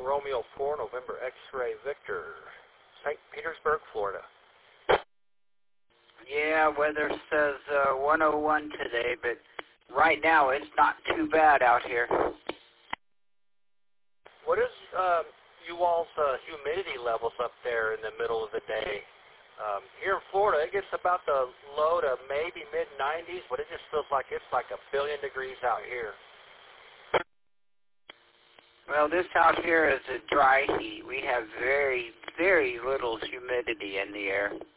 Romeo 4, November X-Ray Victor, St. Petersburg, Florida. Yeah, weather says 101 today, but right now it's not too bad out here. What is you all's humidity levels up there in the middle of the day? Here in Florida, it gets about the low to maybe mid-90s, but it just feels like it's like 1 billion degrees out here. Well, this out here is a dry heat. We have very, very little humidity in the air.